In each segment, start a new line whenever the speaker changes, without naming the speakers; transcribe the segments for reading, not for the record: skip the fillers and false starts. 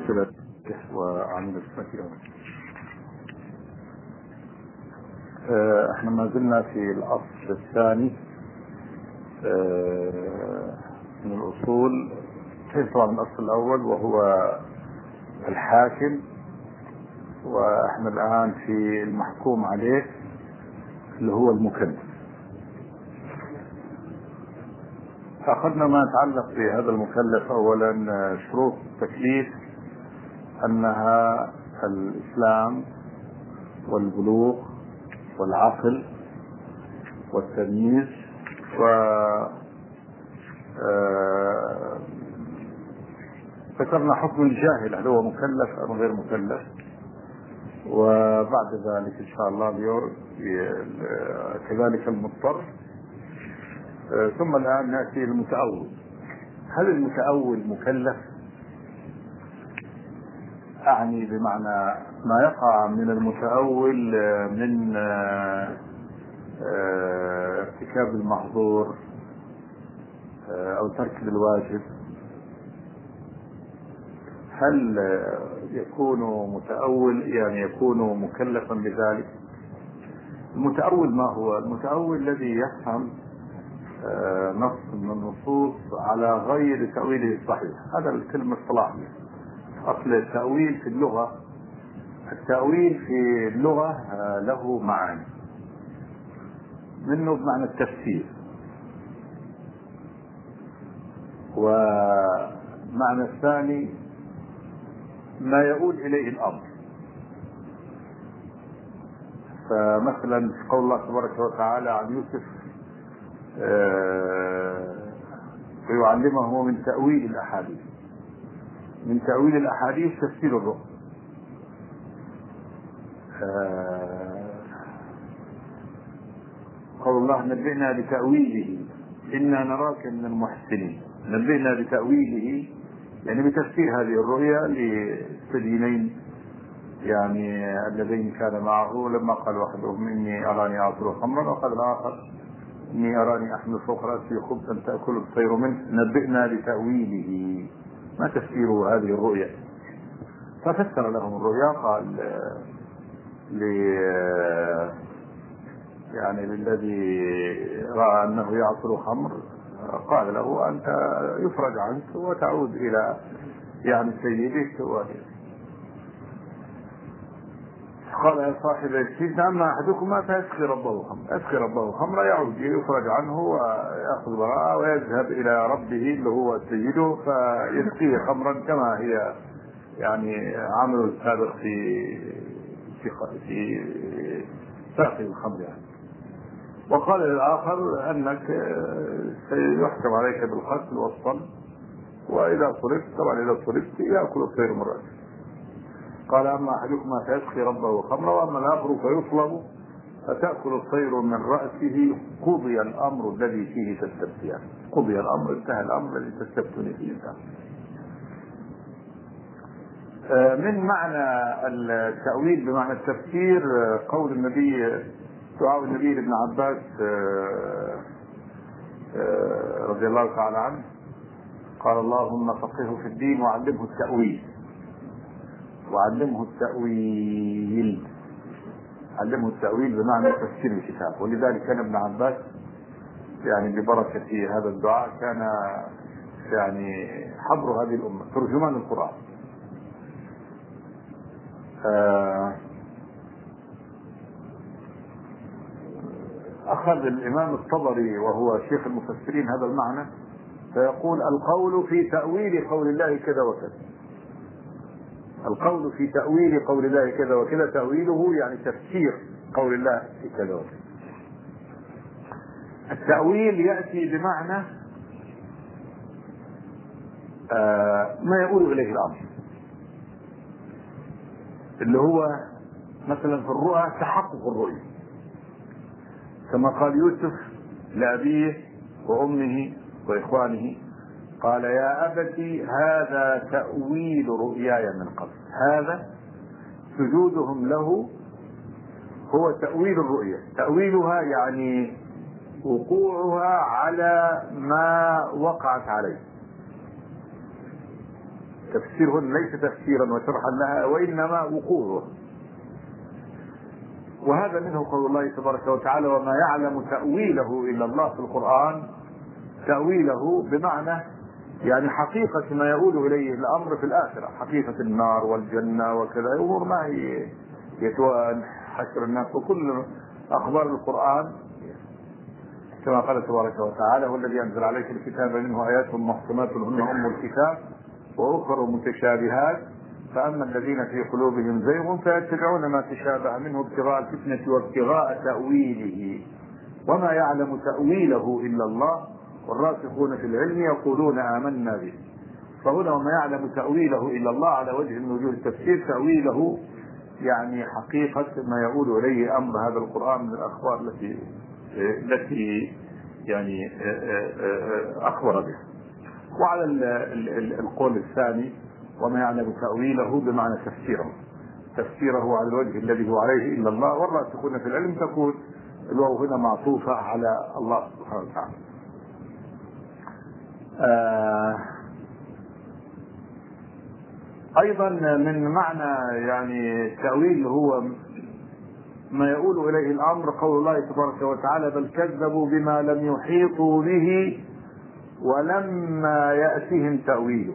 مشكلة وعن الفكرة. احنا ما زلنا في الأصل الثاني من الأصول، طبعا الأصل الأول وهو الحاكم، واحنا الآن في المحكوم عليه اللي هو المكلف. أخذنا ما يتعلق بهذا المكلف. أولا شروط التكليف أنها الإسلام والبلوغ والعقل والتمييز، و ذكرنا حكم الجاهل هل هو مكلف أو غير مكلف، وبعد ذلك إن شاء الله كذلك المضطر. ثم الآن نأتي المتأول. هل المتأول مكلف؟ أعني بمعنى ما يقع من المتأول من ارتكاب المحظور أو ترك الواجب، هل يكون متأول يعني يكون مكلفا بذلك؟ المتأول ما هو؟ المتأول الذي يفهم نص من النصوص على غير تأويله الصحيح. هذا الكلمة الصلاحية. أصل التأويل في اللغة، التأويل في اللغة له معاني، منه بمعنى التفسير، ومعنى الثاني ما يؤول إليه الأمر. فمثلا في قول الله تبارك وتعالى عن يوسف ويعلمه من تأويل الأحاديث. من تأويل الأحاديث تفسير الرؤى. قول الله نبئنا بتأويله إنا نراك من المحسنين. نبئنا بتأويله يعني بتفسير هذه الرؤيا للسجينين يعني اللذين كان معه، لما قال واحدهم إني أراني أعصر خمرا، وقال الآخر إني أراني أحمل فوق رأسي خبزا تأكل الطير منه. نبئنا بتأويله، ما تفسير هذه الرؤيا؟ ففسر لهم الرؤيا. قال يعني للذي رأى أنه يعصر خمر قال له أنت يفرج عنك وتعود إلى يعني سيدك. قال يا صاحب السجن أما أحدكما فيسقي ربه خمرا. يسقي ربه خمرا يعود يفرج عنه ويأخذ براءة ويذهب إلى ربه اللي هو سيده فيسقيه خمرا كما هي يعني عمله السابق في ساقي الخمر يعني. وقال للآخر أنك سيحكم عليك بالقتل والصلب، وإذا صلبت طبعا إذا صلبت يأكل الطير من رأسك. قال أما أحدكما فيسقي ربه خمرا وأما الآخر فيصلب فتأكل الطير من رأسه. قضي الأمر الذي فيه تستفتيان. قضي الأمر، انتهى الأمر الذي تستفتوني فيه. من معنى التأويل بمعنى التفسير قول النبي، دعاء النبي لابن عباس رضي الله تعالى عنه، قال اللهم فقهه في الدين وعلمه التأويل. وعلمه التأويل، علمه التأويل بمعنى تفسير الكتاب. ولذلك كان ابن عباس يعني ببركة هذا الدعاء كان يعني حبر هذه الأمة، ترجمان القرآن. أخذ الإمام الطبري وهو شيخ المفسرين هذا المعنى فيقول القول في تأويل قول الله كذا وكذا. القول في تأويل قول الله كذا وكذا، تأويله يعني تفسير قول الله في كذا وكذا. التأويل يأتي بمعنى ما يقول إليه الأمر، اللي هو مثلا في الرؤى تحقق الرؤية، كما قال يوسف لأبيه وأمه وإخوانه قال يا أبتي هذا تأويل رؤياي من قبل. هذا سجودهم له هو تأويل الرؤيا. تأويلها يعني وقوعها على ما وقعت عليه. تفسير هنا ليس تفسيرا وشرحا لها، وإنما وقوعه. وهذا منه قول الله تبارك وتعالى: وما يعلم تأويله إلا الله في القرآن. تأويله بمعنى يعني حقيقة ما يؤول إليه الأمر في الآخرة، حقيقة النار والجنة وكذا، أمور ما هي يتوان حشر الناس، وكل أخبار القرآن كما قال تبارك وتعالى: والذي أنزل عليك الكتاب منه آيات محكمات هن أم الكتاب وأخر متشابهات فأما الذين في قلوبهم زيغ فيتبعون ما تشابه منه ابتغاء الفتنة وابتغاء تأويله وما يعلم تأويله إلا الله والراسخون في العلم يقولون آمنا به. فهنا وما يعلم تأويله إلا الله على وجه من وجوه التفسير، تأويله يعني حقيقة ما يقول إليه أمر هذا القرآن من الأخبار التي يعني أخبر بها. وعلى القول الثاني وما يعلم تأويله بمعنى تفسيره على الوجه الذي هو عليه إلا الله والراسخون في العلم، تكون الواو هنا معطوفة على الله سبحانه وتعالى. أيضا من معنى يعني التأويل هو ما يقول إليه الأمر قول الله تبارك وتعالى: بل كذبوا بما لم يحيطوا به ولما يأتهم تأويله.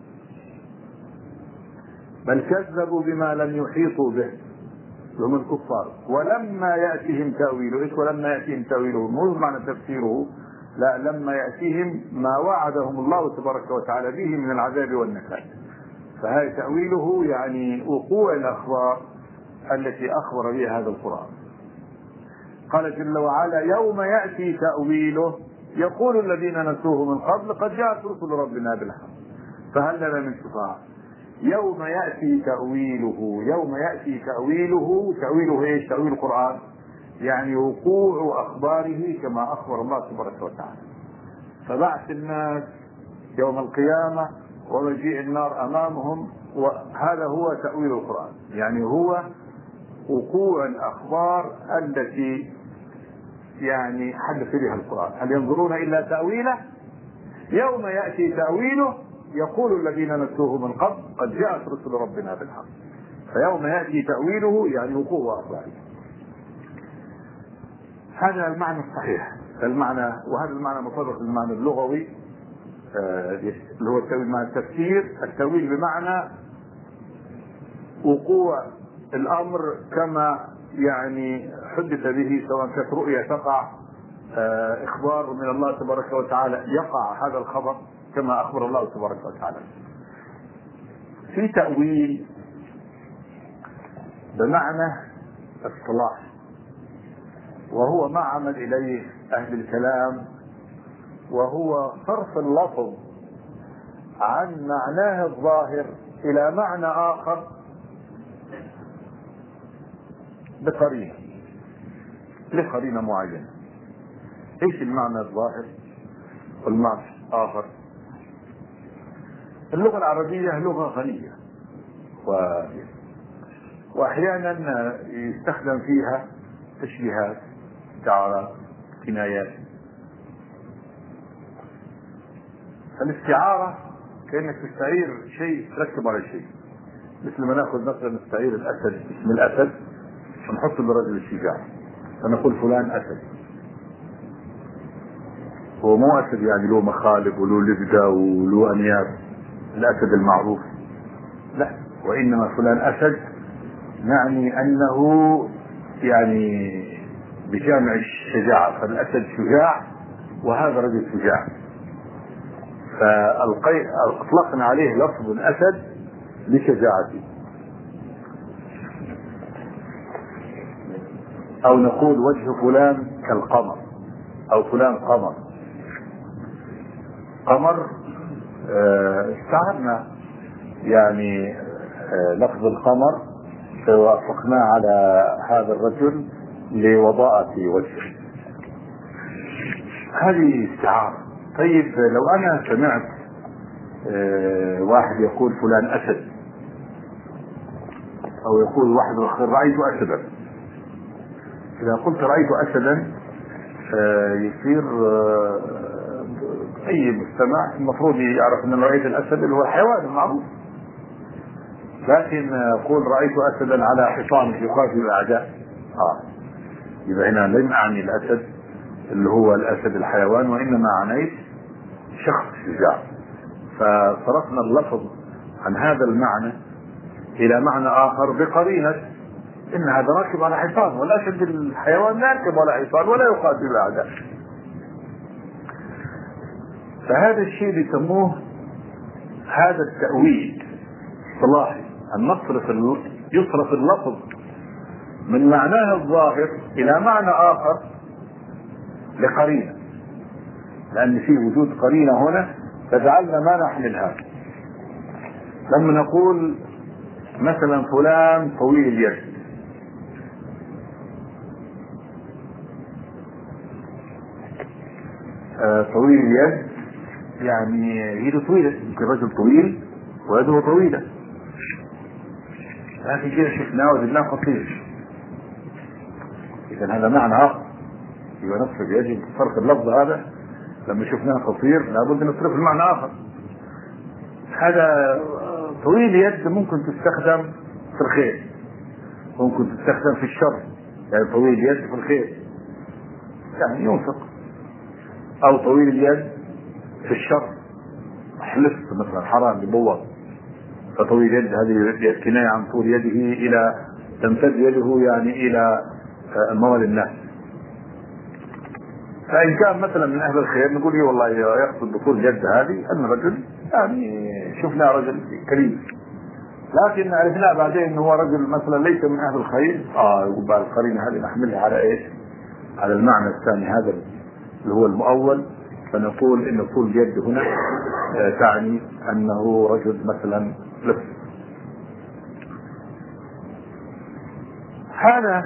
بل كذبوا بما لم يحيطوا به هم الكفار ولما يأتهم تأويله. إيش ولما يأتهم تأويله؟ مو معنى تفسيره، لا، لما يأتيهم ما وعدهم الله تبارك وتعالى به من العذاب والنكال. فهذا تأويله يعني وقوع الأخبار التي أخبر بها هذا القرآن. قال جل وعلا: يوم يأتي تأويله يقول الذين نسوه من قبل قد جاءت رسل ربنا بالحق فهل لنا من شفاعة. يوم يأتي تأويله، يوم يأتي تأويله إيش؟ تأويل القرآن يعني وقوع أخباره كما أخبر الله تبارك وتعالى. فبعث الناس يوم القيامة ومجيء النار أمامهم، وهذا هو تأويل القرآن، يعني هو وقوع الأخبار التي يعني حدث بها القرآن. هل ينظرون إلا تأويله؟ يوم يأتي تأويله يقول الذين نسوه من قبل قد جاءت رسل ربنا بالحق. فيوم يأتي تأويله يعني وقوع أخباره. هذا المعنى الصحيح، المعنى، وهذا المعنى مطابق للمعنى اللغوي اللي هو التأويل مع التفسير. التأويل بمعنى وقوع الأمر كما يعني حدث به، سواء كانت رؤيا تقع، إخبار من الله تبارك وتعالى يقع هذا الخبر كما أخبر الله تبارك وتعالى. في تأويل بمعنى اصطلاح، وهو ما عمل إليه أهل الكلام، وهو صرف اللفظ عن معناه الظاهر إلى معنى آخر لقرينة معينة. ايش المعنى الظاهر والمعنى الآخر؟ اللغة العربية لغة غنية وأحيانا يستخدم فيها تشبيهات، استعارات، كنايات. الاستعارة كأنك تستعير شيء تركب على شيء، مثل ما ناخذ مثلا نستعير الأسد، اسم الأسد ونحط بالرجل الشجاع فنقول فلان أسد. هو مو أسد يعني له مخالب وله لبدة وله أنياب الأسد المعروف، لا، وإنما فلان أسد نعني أنه يعني بجامع الشجاعة، فالأسد شجاع وهذا رجل شجاع، فأطلقنا عليه لفظ الأسد لشجاعته. أو نقول وجه فلان كالقمر، أو فلان قمر. استعرنا يعني لفظ القمر ووافقناه على هذا الرجل لوضاءة وجهه، هذه استعارة. طيب لو أنا سمعت واحد يقول فلان أسد، أو يقول واحد آخر رأيت أسدا، إذا قلت رأيت أسدا يصير أي مستمع المفروض يعرف أن رأيت الأسد اللي هو الحيوان المعروف، لكن يقول رأيت أسدا على حصان يقاتل الأعداء، يبقى هنا لم أعني الأسد اللي هو الأسد الحيوان، وإنما عنيت شخص شجاع. فصرفنا اللفظ عن هذا المعنى إلى معنى آخر بقرينة إن هذا راكب على حصان، والأسد الحيوان لا يركب على حصان ولا يقاتل الأعداء. فهذا الشيء بيسموه هذا التأويل الصلاحي، أن يصرف اللفظ من معناه الظاهر إلى معنى آخر لقرينة، لأن في وجود قرينة هنا تجعلنا ما نحملها. لما نقول مثلا فلان طويل اليد، طويل اليد يعني يده طويلة، يمكن رجل طويل ويده طويلة، لكن كده شفناه وجدناه قصير، إذا هذا معنى آخر. يبقى نصرف، يجب صرف اللفظ هذا لما شفناه قصير لابد نصرف المعنى آخر. هذا طويل يد ممكن تستخدم في الخير، ممكن تستخدم في الشر، يعني طويل اليد في الخير يعني ينفق، أو طويل اليد في الشر حلفت مثلا حرام يبوظ، فطويل يد هذه كناية عن طول يده إلى تمتد يده يعني إلى أموال الناس. فإن كان مثلا من أهل الخير نقول والله يقصد بطول يد هذه أن رجل يعني شفنا رجل كريم، لكن عرفنا بعدين أنه هو رجل مثلا ليس من أهل الخير، يقول بعد القرينة هذه نحملها على إيش؟ على المعنى الثاني هذا اللي هو المؤول، فنقول ان طول اليد هنا تعني انه رجل مثلا لص. هذا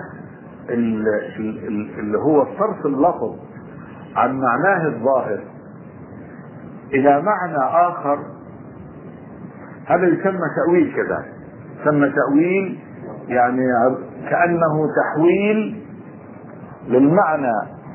اللي هو صرف اللفظ عن معناه الظاهر الى معنى اخر، هذا يسمى تأويل كذلك، يسمى تأويل يعني كأنه تحويل للمعنى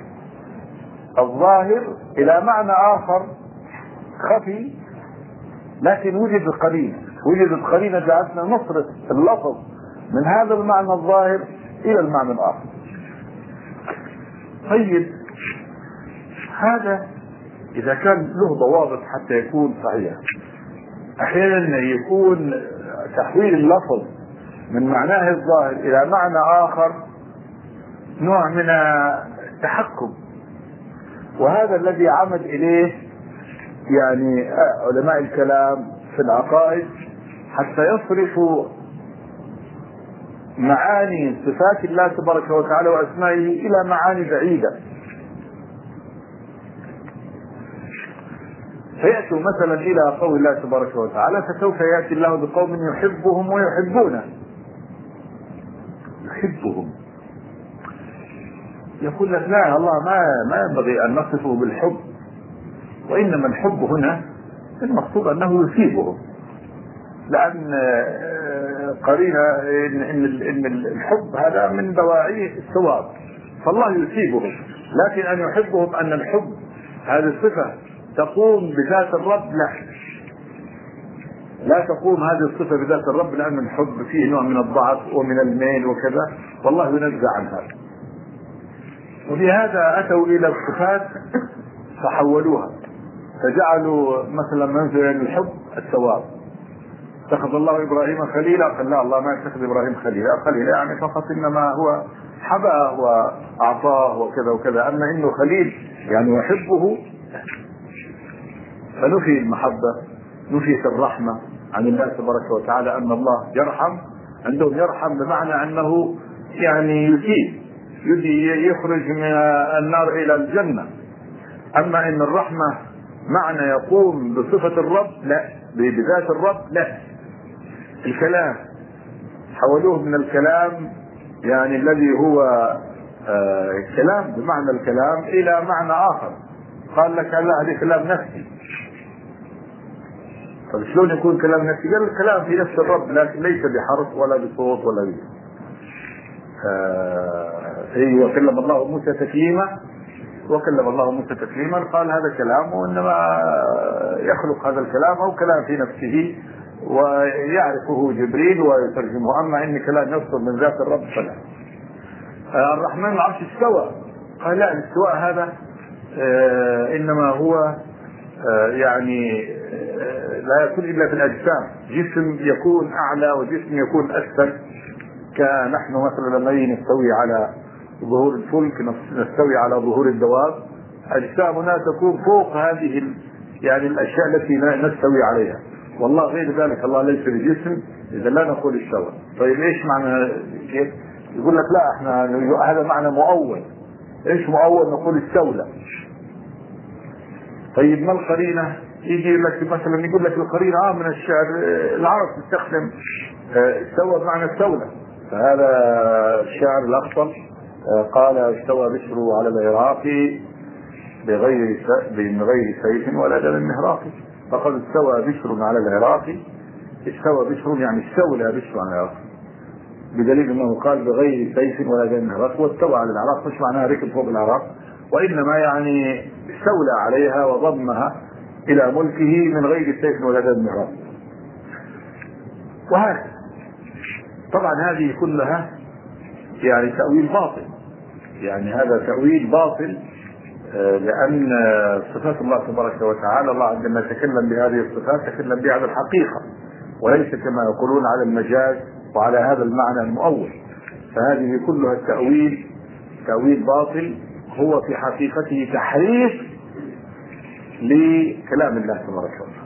الظاهر الى معنى اخر خفي، لكن وجدت قرينة جعلتنا نصرف اللفظ من هذا المعنى الظاهر الى المعنى الاخر. طيب هذا اذا كان له ضوابط حتى يكون صحيح. احيانا يكون تحويل اللفظ من معناه الظاهر الى معنى اخر نوع من التحكم، وهذا الذي عمد اليه يعني علماء الكلام في العقائد حتى يصرفوا معاني صفات الله تبارك وتعالى واسمائه الى معاني بعيده. فيأتوا مثلا الى قول الله تبارك وتعالى فسوف يأتي الله بقوم يحبهم ويحبونه. يحبهم، يقول لك لا، الله ما ينبغي ان نصفه بالحب، وانما الحب هنا المقصود انه يثيبهم، لان قرينه ان الحب هذا من دواعي الثواب، فالله يثيبهم. لكن ان يحبهم ان الحب هذه الصفه تقوم بذات الرب، لا تقوم هذه الصفه بذات الرب، لان الحب فيه نوع من الضعف ومن الميل وكذا، والله ينزع عن هذا. ولهذا اتوا الى الصفات فحولوها، فجعلوا مثلا منزل الحب الثواب. اتخذ الله ابراهيم خليلا، قال لا، الله ما يتخذ ابراهيم خليلا يعني فقط انما هو حباه واعطاه وكذا وكذا، اما انه خليل يعني يحبه. فنفي المحبه، نفيت الرحمه عن الله تبارك وتعالى، ان الله يرحم، عندهم يرحم بمعنى انه يعني يخرج من النار الى الجنه. اما ان الرحمه معنى يقوم بصفه الرب، لا، بذات الرب، لا. الكلام حولوه من الكلام يعني الذي هو كلام بمعنى الكلام الى معنى اخر، قال لك لا، هذا كلام نفسي. طيب شلون يكون كلام نفسي؟ قال الكلام في نفس الرب، لكن ليس بحرف ولا بصوت ولا بي. وكلم الله موسى تكليما، قال هذا كلام، وانما يخلق هذا الكلام او كلام في نفسه ويعرفه جبريل ويترجمه، أما إن كلام يصدر من ذات الرب فلا. الرحمن على العرش استوى، قال لا، الاستواء هذا إنما هو يعني لا يكون إلا في الأجسام، جسم يكون أعلى وجسم يكون أسفل. كنحن مثلا لما نستوي على ظهور الفلك، نستوي على ظهور الدواب، أجسامنا تكون فوق هذه يعني الأشياء التي نستوي عليها، والله غير ذلك، الله ليس بجسم، إذا لا نقول استوى. طيب إيش معنى كيف؟ يقول لك لا، احنا هذا معنى مؤول. ايش مؤول؟ نقول استولى. طيب ما القرينة؟ يجي لك مثلا يقول لك القرينة من الشعر، العرب تستخدم استوى بمعنى استولى، فهذا الشاعر الأخطل قال استوى بشر على العراق بغير سيف ولا دم مهراق، فقد استوى بشر على العراق. استوى بشر يعني استولى بشر على العراق، بدليل انه قال بغير سيف ولا دم مهراق، واستوى على العراق مش معناها ركب فوق العراق، وانما يعني استولى عليها وضمها الى ملكه من غير سيف ولا دم مهراق. وهكذا طبعا هذه كلها يعني تأويل باطل، يعني هذا تأويل باطل، لأن صفات الله تبارك وتعالى، الله عندما يتكلم بهذه الصفات تكلم بها على الحقيقة، وليس كما يقولون على المجاز وعلى هذا المعنى المؤول. فهذه كلها تأويل باطل، هو في حقيقته تحريف لكلام الله تبارك وتعالى.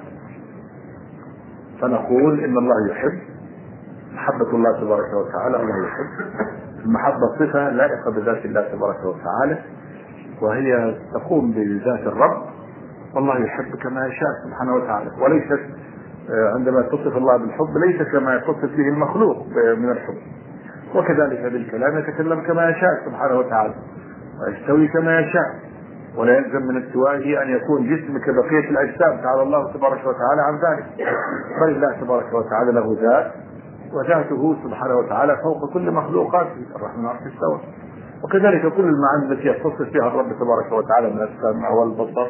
فنقول إن الله يحب، محبة الله تبارك وتعالى، الله يحب. المحبة صفة لائقة بذات الله تبارك وتعالى، وهي تقوم بذات الرب، والله يحب كما يشاء سبحانه وتعالى، وليست عندما تصف الله بالحب ليس كما يتصف به المخلوق من الحب. وكذلك بالكلام يتكلم كما يشاء سبحانه وتعالى، ويستوي كما يشاء، ولا يلزم من استوائه أن يكون جسم كبقية الأجسام، تعالى الله تبارك وتعالى عن ذلك، بل الله تبارك وتعالى له ذات، وذاته سبحانه وتعالى فوق كل مخلوقاته، الرحمن على العرش استوى. وكذلك كل المعاني التي يتصف فيها الرب تبارك وتعالى من السمع والبصر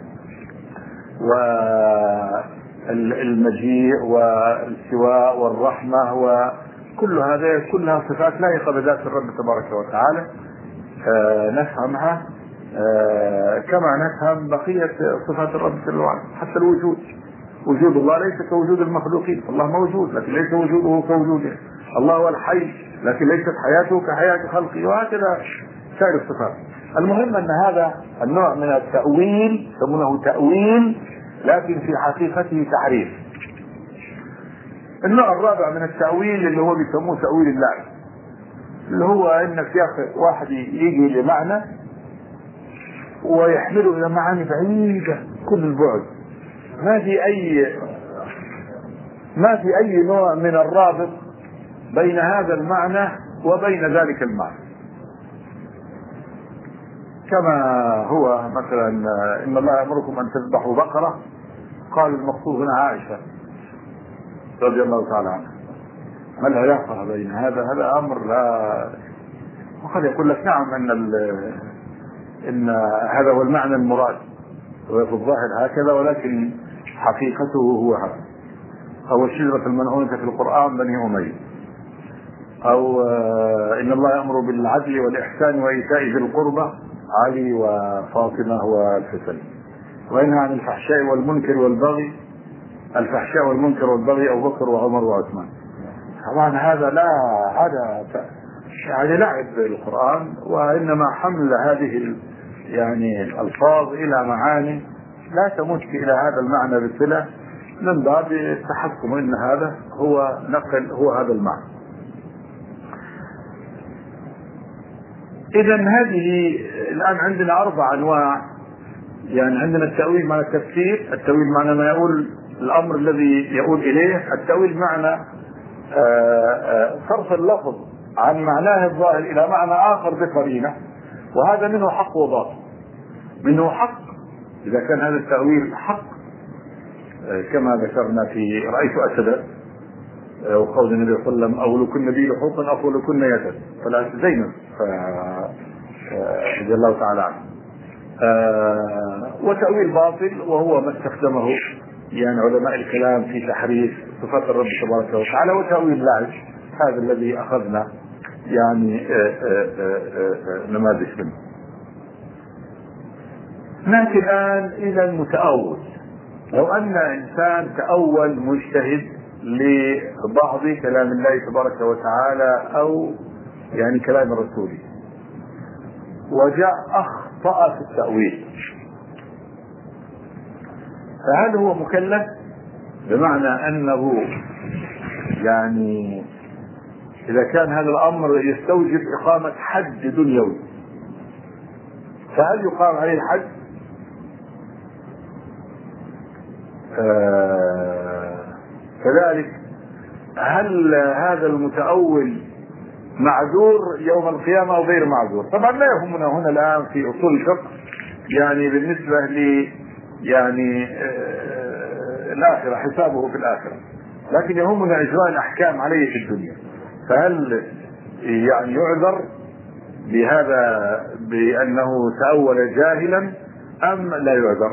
والمجيء والاستواء والرحمة، وكل هذا كلها صفات لائقة بذات الرب تبارك وتعالى، نفهمها كما نفهم بقية صفات الرب جل وعلا. حتى الوجود، وجود الله ليس كوجود المخلوقين، الله موجود لكن ليس وجوده كوجوده، الله هو الحي لكن ليست حياته كحياة خلقه، وهكذا سائر الصفات. المهم أن هذا النوع من التأويل يسمونه تأويل، لكن في حقيقته تحريف. النوع الرابع من التأويل اللي هو بيسموه تأويل اللعب، اللي هو انك ياخذ واحد يجي لمعنى ويحمله الى معاني بعيدة كل البعد، ما في اي نوع من الرابط بين هذا المعنى وبين ذلك المعنى. كما هو مثلا ان الله يأمركم ان تذبحوا بقرة، قال المقصود هنا عائشة رضي الله تعالى عنها، ما العلاقة بين هذا امر لا. وقد يقول لك نعم ان هذا هو المعنى المراد، وفي الظاهر هكذا، ولكن حقيقته هو هذا. او الشجرة الملعونة في القرآن بني أمية، او ان الله يأمر بالعدل والإحسان وإيتاء ذي القربى علي وفاطمة والحسن، وينهى عن الفحشاء والمنكر والبغي، الفحشاء والمنكر والبغي أبو بكر وعمر وعثمان. طبعا هذا يعني لعب بالقرآن، وإنما حمل هذه يعني الألفاظ إلى معاني لا تمت إلى هذا المعنى بصلة، من باب التحكم إن هذا هو نقل هو هذا المعنى. إذن هذه الآن عندنا 4 أنواع، يعني عندنا التأويل معنى التفسير، التأويل معنى ما يقول الأمر الذي يقول إليه، التأويل معنى صرف اللفظ عن معناه الظاهر إلى معنى آخر بقرينة، وهذا منه حق وباطل. منه حق إذا كان هذا التأويل حق، كما ذكرنا في رأيت أسدا وقول النبي صلى الله عليه وسلم أولو كن بي لحوقا أفول كن يدا، فلا زينب رضي الله تعالى عنه. وتأويل باطل وهو ما استخدمه يعني علماء الكلام في تحريف صفات الرب تبارك وتعالى وتأويل ذلك. هذا الذي أخذنا يعني نماذج منه. نأتي الآن إلى المتأول. لو أن إنسان تأول مجتهد لبعض كلام الله تبارك وتعالى أو يعني كلام رسوله وجاء أخطأ في التأويل، فهل هو مكلف؟ بمعنى أنه يعني إذا كان هذا الأمر يستوجب إقامة حد دنيوي فهل يقام عليه الحد؟ كذلك هل هذا المتأول معذور يوم القيامة أو غير معذور؟ طبعا لا يهمنا هنا الآن في أصول الفقه يعني بالنسبة ل يعني الآخرة، حسابه في الآخرة، لكن يهمنا إجراء الأحكام عليه في الدنيا. فهل يعني يعذر بهذا بأنه تأول جاهلا أم لا يعذر؟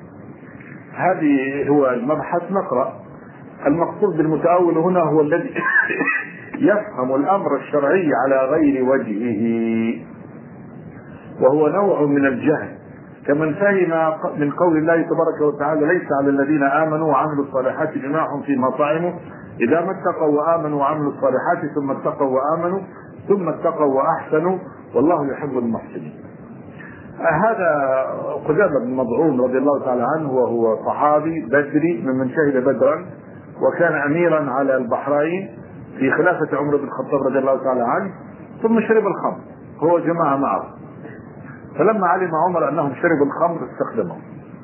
هذه هو المبحث. نقرأ. المقصود بالمتأول هنا هو الذي يفهم الأمر الشرعي على غير وجهه، وهو نوع من الجهل، كمن فهم من قول الله تبارك وتعالى: ليس على الذين آمنوا وعملوا الصالحات جناح فيما طعموا إذا ما اتقوا وآمنوا وعملوا الصالحات ثم اتقوا وآمنوا ثم اتقوا وأحسنوا والله يحب المحسنين. هذا قدامة بن مضعون رضي الله تعالى عنه، وهو صحابي بدري ممن شهد بدرا، وكان أميرا على البحرين في خلافة عمر بن الخطاب رضي الله تعالى عنه، ثم شرب الخمر هو جماعة معه. فلما علم عمر أنهم شربوا الخمر استخدمهم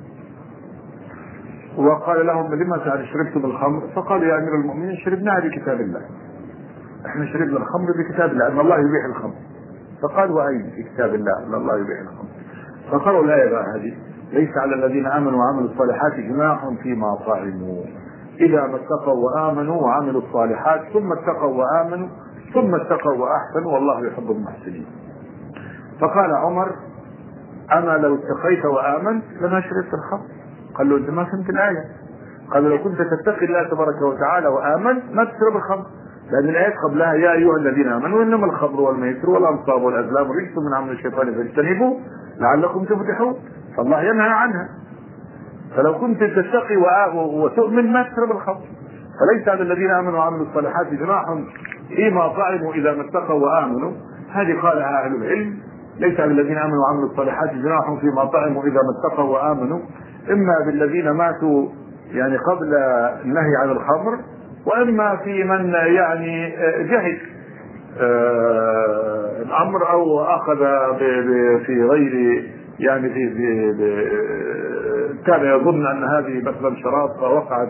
وقال لهم: لما شربتم الخمر؟ فقالوا: يا أمير المؤمنين شربناها بكتاب الله، احنا شربنا الخمر بكتاب الله أن الله يبيح الخمر. فقال: وأين في كتاب الله أن الله يبيح الخمر؟ فقالوا: لا يا هذه: ليس على الذين آمنوا وعملوا الصالحات جناح فيما طعموا إذا ما اتقوا وآمنوا وعملوا الصالحات ثم اتقوا وآمنوا ثم اتقوا وأحسنوا والله يحب المحسنين. فقال عمر: أما لو اتقيت وآمنت لما شربت الخمر. قال له: أنت ما فهمت الآية. قال: لو كنت تتقي الله تبارك وتعالى وآمنت ما تشرب الخمر، لأن الآيات قبلها: يا أيها الذين آمنوا إنما الخمر والميسر والأنصاب والأزلام رجس من عمل الشيطان فاجتنبوه لعلكم تفلحون، فالله ينهى عنها. فلو كنت تتقي وتؤمن ما تشرب الخمر. فليس على الذين آمنوا وعملوا الصالحات جناح فيما طعموا إذا ما اتقوا وآمنوا. هذه قالها أهل العلم: ليس على الذين آمنوا وعملوا الصالحات جناح فيما طعموا إذا ما اتقوا وآمنوا، إما بالذين ماتوا يعني قبل النهي عن الخمر، وإما في من يعني جهل الأمر أو أخذ في غير يعني كان يظن أن هذه مثلا شراب فوقعت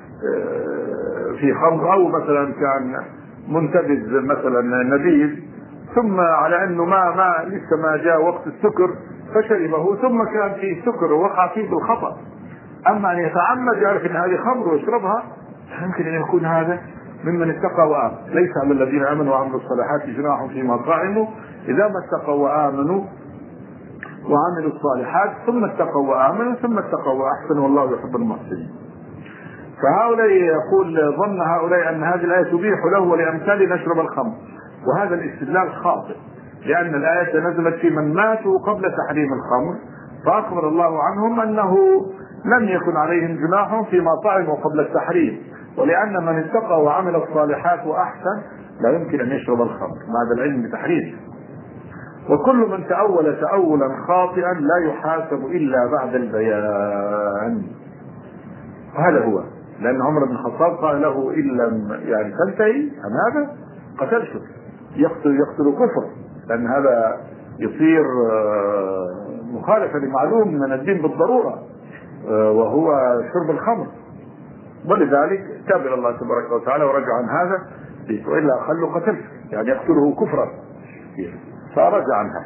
في خمر، أو مثلا كان منتبذ مثلا نبيذ ثم على أنه ما لسه ما جاء وقت السكر فشربه ثم كان فيه سكر ووقع فيه بالخطأ. أما أن يتعمد يعرف أن هذه خمر ويشربها يمكن أن يكون هذا ممن اتقى وآمن. ليس على الذين آمنوا وعملوا الصالحات جناح فيما طعموا إذا ما اتقوا وآمنوا وعملوا الصالحات ثم اتقوا وآمنوا ثم اتقوا وأحسنوا والله يحب المحسنين. فهؤلاء يقول: ظن هؤلاء أن هذه الآية تبيح له ولأمثاله نشرب الخمر، وهذا الاستدلال خاطئ، لأن الآية نزلت في من ماتوا قبل تحريم الخمر، فأخبر الله عنهم أنه لم يكن عليهم جناح فيما طعموا قبل التحريم، ولأن من اتقى وعمل الصالحات وأحسن لا يمكن أن يشرب الخمر بعد العلم بتحريمه. وكل من تأول تأولا خاطئا لا يحاسب إلا بعد البيان. وهذا هو، لأن عمر بن الخطاب قال له: إن لم يعني تنتهي عن هذا قتلته، يقتل كفر، لأن هذا يصير مخالفة لمعلوم من الدين بالضرورة وهو شرب الخمر. ولذلك تاب إلى الله تبارك وتعالى ورجع عن هذا، وإلا أخلوا قتلته، يعني يقتله كفرا، فرجع عنها.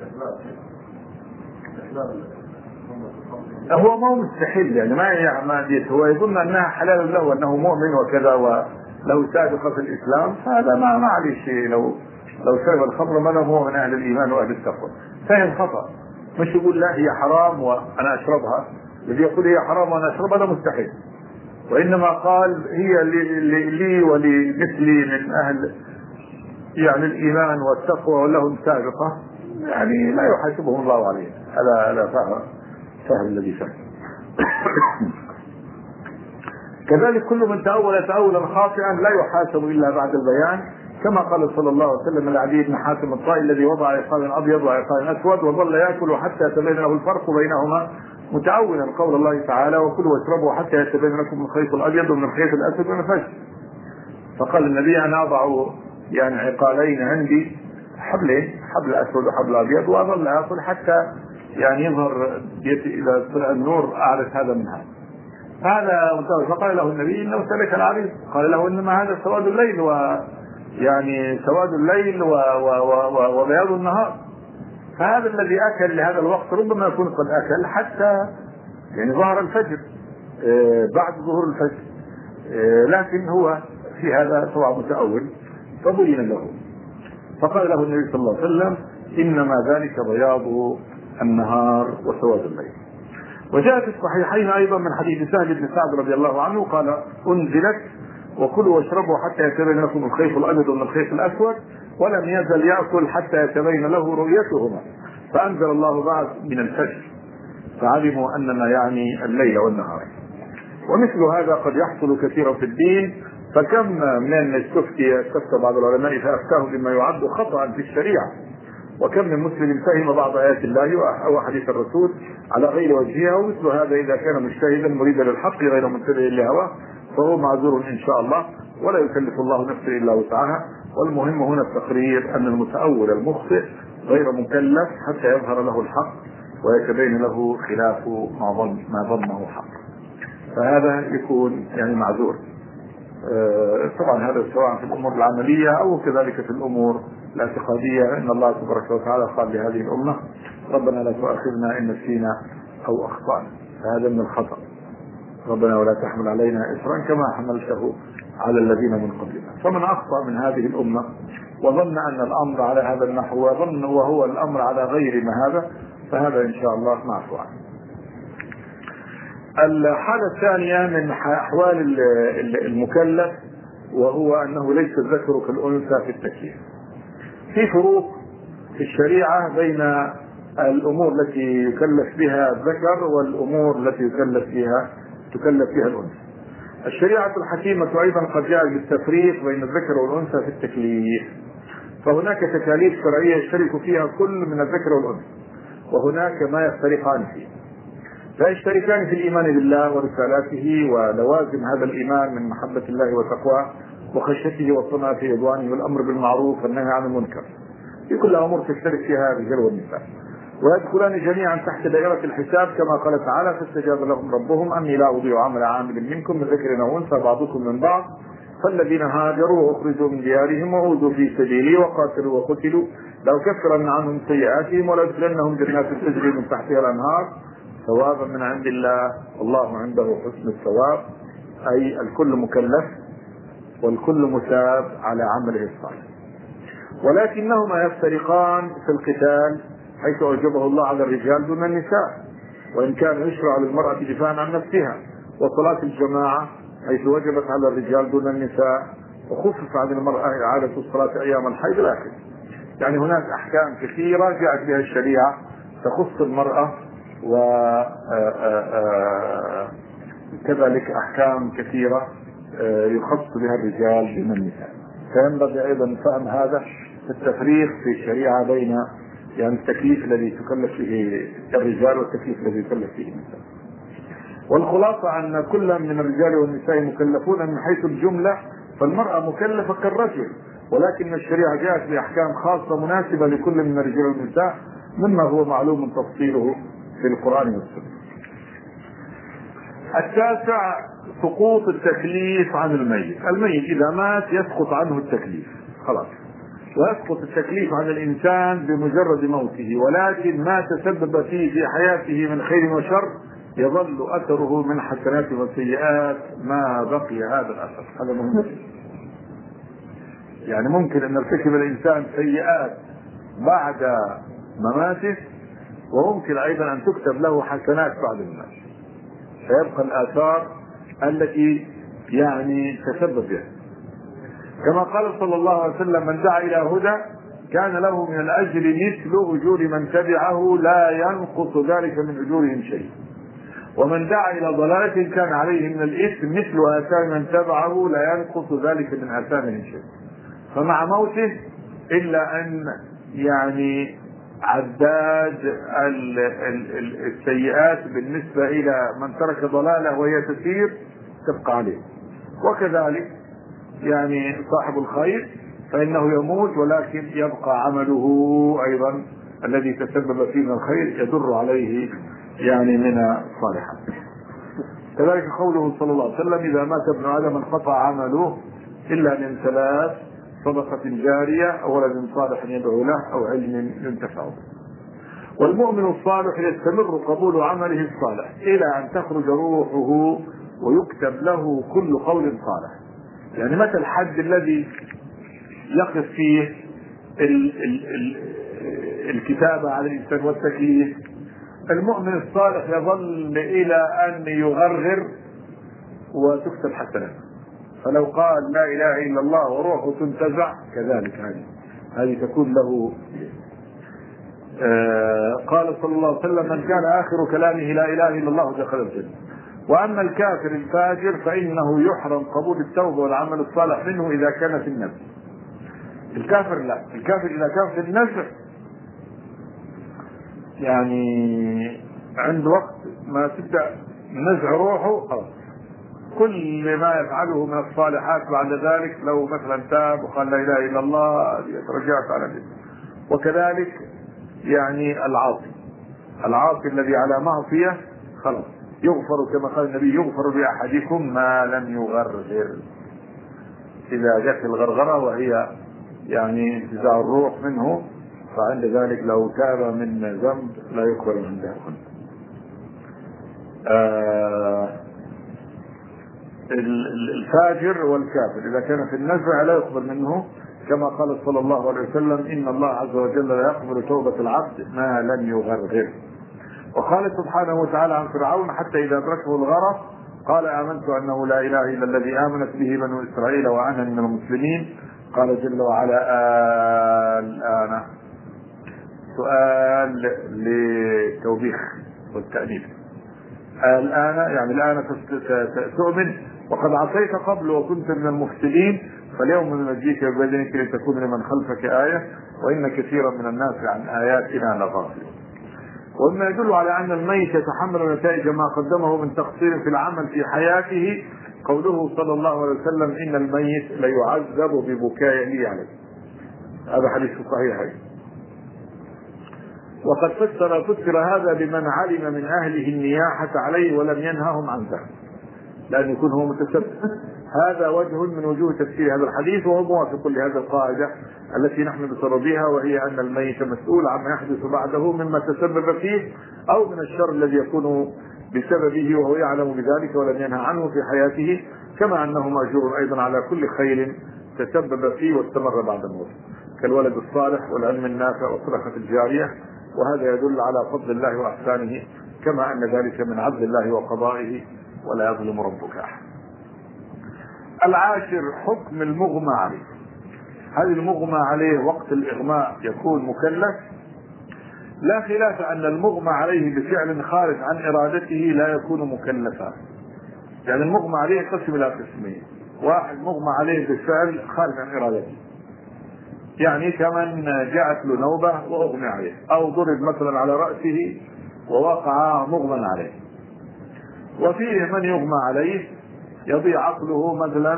هو ما هو مستحيل، يعني ما هو يظن أنها حلال له وأنه مؤمن وكذا وله سابقة في الإسلام، فهذا ما عليه شيء. لو شرب الخمر ما هو من أهل الإيمان وأهل التقوى. فهم خطأ، مش يقول لا هي حرام وأنا أشربها، الذي يقول هي حرام وأنا أشربها هذا مستحيل. وإنما قال هي لي ولمثلي من أهل يعني الإيمان والتقوى ولهم سابقة، يعني لا يحاسبهم الله عليه. هذا فهم الذي فهم. كذلك كل من تأول تأولا خاطئا لا يحاسب إلا بعد البيان، كما قال صلى الله عليه وسلم لعدي بن حاتم الطائي الذي وضع عقال أبيض وعقال أسود وظل يأكل حتى يتبين له الفرق بينهما، متأولا قول الله تعالى وكلوا واشربوا حتى يتبين لكم الخيط الأبيض من الخيط الأسود من الفجر. فقال النبي أنا أضع يعني عقالين عندي، حبلين، حبل أسود وحبل أبيض، وأظل آكل حتى يعني يظهر إذا طلع النور أعرف هذا من هذا. هذا فقال له النبي انه سلك العريض، قال له انما هذا سواد الليل ويعني سواد الليل وبياض النهار. فهذا الذي اكل لهذا الوقت ربما يكون قد اكل حتى يعني ظهر الفجر، بعد ظهور الفجر، لكن هو في هذا طبعا متأول فبين له. فقال له النبي صلى الله عليه وسلم انما ذلك بياض النهار وسواد الليل. وجاء في الصحيحين ايضا من حديث سهل بن سعد رضي الله عنه قال انزلت وكلوا واشربوا حتى يتبين لكم الخيط الابيض من الخيط الاسود ولم يزل ياكل حتى يتبين له رؤيتهما، فانزل الله بعد من الفجر فعلموا اننا يعني الليل والنهار. ومثل هذا قد يحصل كثيرا في الدين، فكم من استفتى بعض العلماء فافتاه بما يعد خطأ في الشريعه، وكم من مسلم فهم بعض آيات الله أو حديث الرسول على غير وجهها، ومثل هذا إذا كان مجتهدا مريدا للحق غير متبع لهواه فهو معذور إن شاء الله، ولا يكلف الله نفسا إلا وسعها. والمهم هنا التقرير أن المتأول المخطئ غير مكلف حتى يظهر له الحق ويتبين له خلاف ما ظنه حق، فهذا يكون يعني معذور. طبعا هذا سواء في الأمور العملية أو كذلك في الأمور الاعتقادية. إن الله تبارك وتعالى قال لهذه الأمة ربنا لا تؤاخذنا إن نسينا أو أخطأنا، فهذا من الخطأ. ربنا ولا تحمل علينا إصرا كما حملته على الذين من قبلنا. فمن أخطأ من هذه الأمة وظن أن الأمر على هذا النحو وظن وهو الأمر على غير ما هذا، فهذا إن شاء الله معفو عنه. الحالة الثانية من أحوال المكلف وهو أنه ليس الذكر كالأنثى في التكليف. في فروق في الشريعة بين الأمور التي يكلف بها الذكر والأمور التي تكلف بها الأنثى. الشريعة الحكيمة أيضا قد جاءت بالتفريق بين الذكر والأنثى في التكليف، فهناك تكاليف شرعية يشترك فيها كل من الذكر والأنثى، وهناك ما يفترقان فيه. فيشتركان في الإيمان بالله ورسالاته ولوازم هذا الإيمان من محبة الله وتقواه وخشيته والطمع في رضوانه والأمر بالمعروف والنهي عن المنكر. في كل أمور تشترك فيها الرجال والنساء، ويدخلان جميعا تحت دائرة الحساب كما قال تعالى فاستجاب لهم ربهم أني لا أضيع عمل عامل منكم من ذكر أو أنثى بعضكم من بعض فالذين هاجروا وأخرجوا من ديارهم وأوذوا في سبيلي وقاتلوا وقتلوا لأكفرن عنهم سيئاتهم ولأدخلنهم جنات تجري من تحتها الأنهار ثوابا من عند الله والله عنده حسن الثواب. أي الكل مكلف والكل مثاب على عمله الصالح، ولكنهما يفترقان في القتال حيث أوجبه الله على الرجال دون النساء، وإن كان يشرع للمرأة دفاعا عن نفسها، وصلاة الجماعة حيث وجبت على الرجال دون النساء، وخفف عن المرأة إعادة الصلاة أيام الحيض الآخر. يعني هناك أحكام كثيرة جاءت بها الشريعة تخص المرأة، وكذلك أحكام كثيرة يخص بها الرجال دون النساء. فينبغي أيضا فهم هذا في التفريق في الشريعة بين يعني التكليف الذي تكلف فيه الرجال والتكليف الذي يكلف فيه النساء. والخلاصة أن كل من الرجال والنساء مكلفون من حيث الجملة، فالمرأة مكلفة كالرجل، ولكن الشريعة جاءت بأحكام خاصة مناسبة لكل من الرجال والنساء مما هو معلوم تفصيله في القرآن والسنة. التاسع سقوط التكليف عن الميت. الميت إذا مات يسقط عنه التكليف خلاص، ويسقط التكليف عن الإنسان بمجرد موته، ولكن ما تسبب فيه في حياته من خير وشر يظل أثره من حسنات وسيئات ما بقي هذا الأثر. هذا مهم. يعني ممكن أن يرتكب الإنسان سيئات بعد مماته، وممكن أيضا أن تكتب له حسنات بعد الممات، فيبقى الآثار التي يعني تسبب بها. كما قال صلى الله عليه وسلم: من دعا إلى هدى كان له من الأجر مثل أجور من تبعه لا ينقص ذلك من أجورهم شيء، ومن دعا إلى ضلالة كان عليه من الإثم مثل آثام من تبعه لا ينقص ذلك من آثامهم شيء. فمع موته إلا أن يعني عداد السيئات بالنسبة إلى من ترك ضلاله وهي تسير تبقى عليه. وكذلك يعني صاحب الخير فإنه يموت ولكن يبقى عمله أيضا الذي تسبب فيه من الخير يدر عليه يعني من الصالحات. كذلك قوله صلى الله عليه وسلم: إذا مات ابن آدم انقطع عمله إلا من ثلاث: صدقة جارية أو ولد صالح يدعو له أو علم ينتفع به. والمؤمن الصالح يستمر قبول عمله الصالح إلى أن تخرج روحه ويكتب له كل قول صالح. يعني متى الحد الذي يقف فيه الكتابة على الإنسان والتكليف؟ المؤمن الصالح يظل إلى أن يغرغر وتكتب حسنة، فلو قال لا إله إلا الله وروحه تنتزع كذلك هذه تكون له. قال صلى الله عليه وسلم: من كان آخر كلامه لا إله إلا الله دخل الجنة. وأما الكافر الفاجر فإنه يحرم قبول التوبة والعمل الصالح منه إذا كان في النفس. الكافر لا، الكافر إذا كان في النفس يعني عند وقت ما تبدأ نزع روحه خلاص، كل ما يفعله من الصالحات بعد ذلك لو مثلا تاب وقال لا إله إلا الله رجعت على ذلك. وكذلك يعني العاصي الذي على معصية خلاص يغفر كما قال النبي: يغفر لأحدكم ما لم يغرغر. إذا جاءت الغرغرة وهي يعني انتزاع الروح منه فعند ذلك لو تاب من ذنب لا يقبل من ذنب. الفاجر والكافر إذا كان في النزع لا يقبل منه، كما قال صلى الله عليه وسلم: إن الله عز وجل لا يقبل توبة العبد ما لم يغرغر. وقال سبحانه وتعالى عن فرعون: حتى إذا أدركه الغرق قال آمنت أنه لا إله إلا الذي آمنت به بنو إسرائيل وأنا من المسلمين. قال جل وعلا: الآن سؤال للتوبيخ والتأنيب. الآن يعني الآن تؤمن وقد عصيت قبل وكنت من المفسدين، فاليوم ننجيك ببدنك لتكون لمن خلفك آية وإن كثيرا من الناس عن آياتنا لغافلون. ومما يدل على أن الميت يتحمل نتائج ما قدمه من تقصير في العمل في حياته قوله صلى الله عليه وسلم: إن الميت ليعذب ببكائه عليه. هذا حديث صحيح. وقد فسر هذا بمن علم من أهله النياحة عليه ولم ينههم عن ذلك، لأن يكون هو متسبب. هذا وجه من وجوه تفسير هذا الحديث، وهو موافق لهذه القاعدة التي نحن بصددها، وهي أن الميت مسؤول عما يحدث بعده مما تسبب فيه أو من الشر الذي يكون بسببه وهو يعلم بذلك ولم ينهى عنه في حياته، كما أنه مأجور أيضا على كل خير تسبب فيه واستمر بعد الموت، كالولد الصالح والعلم النافع والصدقة الجارية. وهذا يدل على فضل الله وإحسانه، كما أن ذلك من عدل الله وقضائه ولا يظلم ربك أحد. العاشر: حكم المغمى عليه. هل المغمى عليه وقت الإغماء يكون مكلف؟ لا خلاف أن المغمى عليه بفعل خارج عن إرادته لا يكون مكلفا. يعني المغمى عليه يقسم إلى قسمين: واحد مغمى عليه بفعل خارج عن إرادته، يعني كمن جاءت له نوبة وأغمى عليه، أو ضرب مثلا على رأسه ووقع مغمى عليه. وفيه من يغمى عليه يضيع عقله مثلا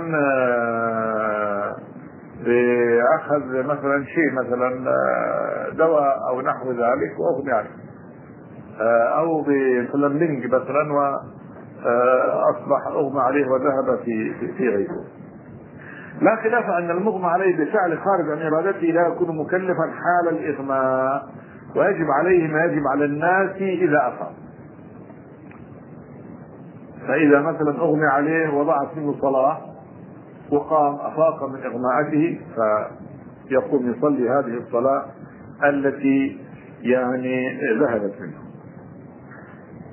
بأخذ مثلا شيء مثلا دواء أو نحو ذلك وأغمى عليه، أو مثلا لنج مثلا وأصبح أغمى عليه وذهب في غيبه. لا خلاف أن المغمى عليه بفعل خارج عن إرادته لا يكون مكلفا حال الإغماء، ويجب عليه ما يجب على الناس إذا أفاق. فإذا مثلا أغمى عليه وضعت منه صلاة وقام أفاق من إغماءته فيقوم يصلي هذه الصلاة التي يعني ذهبت منه.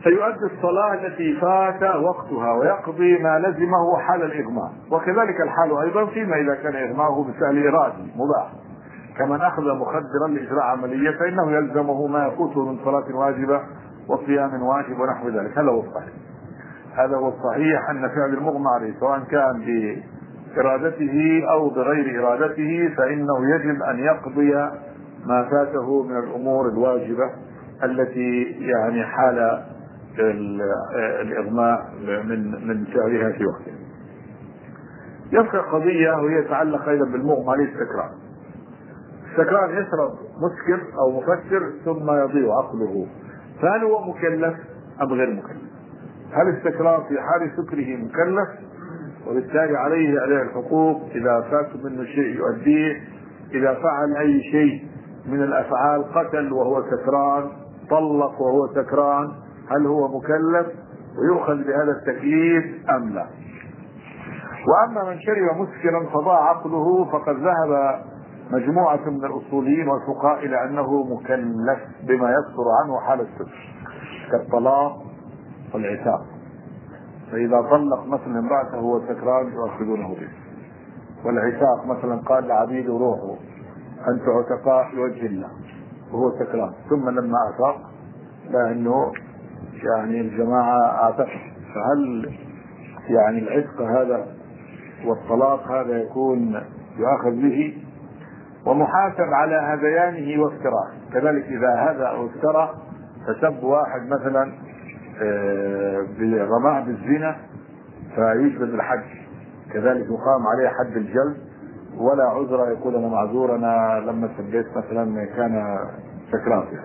فيؤدي الصلاة التي فات وقتها ويقضي ما لزمه حال الإغماء، وكذلك الحال أيضا فيما إذا كان إغماؤه بفعل إرادي مباح، كمن أخذ مخدرا لإجراء عملية فإنه يلزمه ما يفوته من صلاة واجبة وصيام واجب ونحو ذلك. هذا هو الصحيح. هذا هو الصحيح أن فعل المغمى عليه سواء كان بإرادته أو بغير إرادته فإنه يجب أن يقضي ما فاته من الأمور الواجبة التي يعني حال الإغماء من فعلها في وقته. يبقى قضية وهي تتعلق أيضا بالمغمى عليه السكران. السكران يشرب مسكر أو مفسر ثم يضيع عقله، فهل هو مكلف أم غير مكلف؟ هل السكران في حال سكره مكلف وبالتالي عليه أداء الحقوق إذا فات منه شيء يؤديه، إذا فعل أي شيء من الأفعال قتل وهو سكران، طلق وهو سكران، هل هو مكلف ويؤخذ بهذا التكليف أم لا؟ وأما من شرب مسكرا فضاع عقله فقد ذهب مجموعة من الأصوليين والفقهاء إلى أنه مكلف بما يصدر عنه حال السكر كالطلاق والعتاق، فإذا طلق مثلا امرأته وهو سكران يؤخذونه به، والعتاق مثلا قال لعبيده روحوا أنت عتقاء لوجه الله وهو سكران ثم لما أفاق لأنه يعني الجماعة أعتقد، فهل يعني العتق هذا والطلاق هذا يكون يؤخذ به ومحاسب على هذيانه وافتراء؟ كذلك إذا هذا أو افترى فسب واحد مثلا برماه بالزنا فيجلد الحد، كذلك يقام عليه حد الجلد ولا عذر يقول أنا معذور أنا لما سبيت مثلا كان سكران فيها.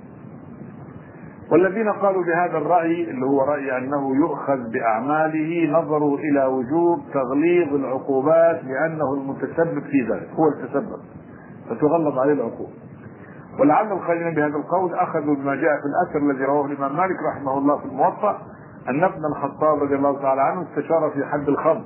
والذين قالوا بهذا الرأي اللي هو رأي أنه يؤخذ بأعماله نظروا إلى وجوب تغليظ العقوبات لأنه المتسبب في ذلك، هو التسبب فتغلظ عليه العقوبة. ولعل القائلين بهذا القول أخذوا بما جاء في الأثر الذي رواه الإمام مالك رحمه الله في الموطأ أن ابن الخطاب رضي الله تعالى عنه استشار في حد الخمر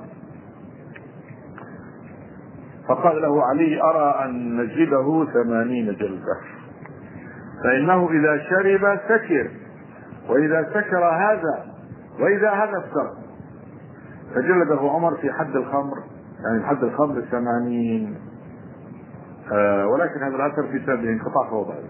فقال له علي أرى أن نجلده 80 جلدة، فإنه إذا شرب سكر وإذا سكر هذا وإذا هذا افتر، فجلده عمر في حد الخمر يعني حد الخمر 80. ولكن هذا الأثر في سبيل انقطاع في وضعه.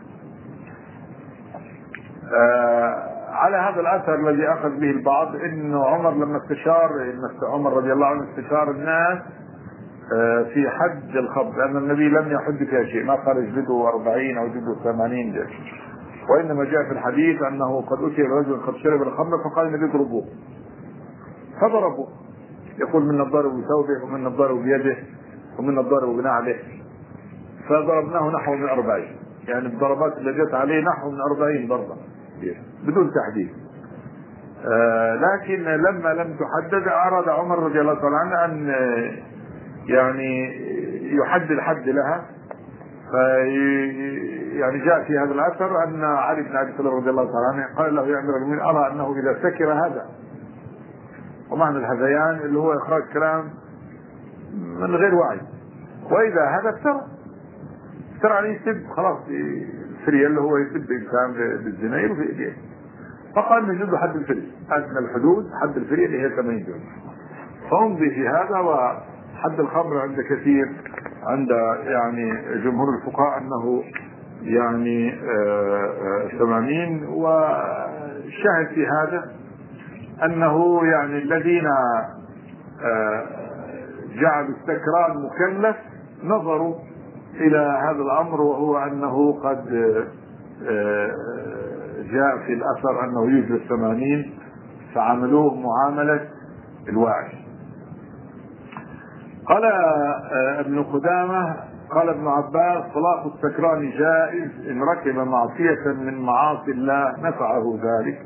على هذا الأثر الذي أخذ به البعض إن عمر لما استشار إن عمر رضي الله عنه استشار الناس في حد الخمر لأن النبي لم يحد فيها شيء، ما قال اجلدوا 40 أو اجلدوا 80 جلد، وإنما جاء في الحديث أنه قد أتي رجل قد شرب الخمر فقال النبي اضربوه فضربوه، يقول من الضرب بثوبه ومن الضرب بيده ومن الضرب بنعله، فضربناه نحو من 40، يعني الضربات اللي جت عليه نحو من 40 ضربة بدون تحديد. لكن لما لم تحدد أراد عمر رضي الله تعالى عنه أن يعني يحدد الحد لها، يعني جاء في هذا الأثر أن علي بن أبي طالب رضي الله تعالى عنه قال له يا أمير المؤمنين أرى أنه إذا سكر هذا، ومعنى الهذيان اللي هو إخراج كلام من غير وعي، وإذا هذا افترى عليه يسب خلاص الفرية اللي هو يسب إنسان بالزنا في إيديه، فقال نجد حد الفرية، أدنى الحدود حد الفرية اللي هي 80 جلدة. فامضي في هذا. وحد الخمر عند كثير عند يعني جمهور الفقهاء أنه يعني 80. والشاهد في هذا أنه يعني الذين جعلوا السكران مكلف نظروا إلى هذا الأمر، وهو أنه قد جاء في الأثر أنه يجلس 80 فعملوه معاملة الواعي. قال ابن قدامة قال ابن عباس طلاق السكران جائز إن ركب معصية من معاصي الله نفعه ذلك.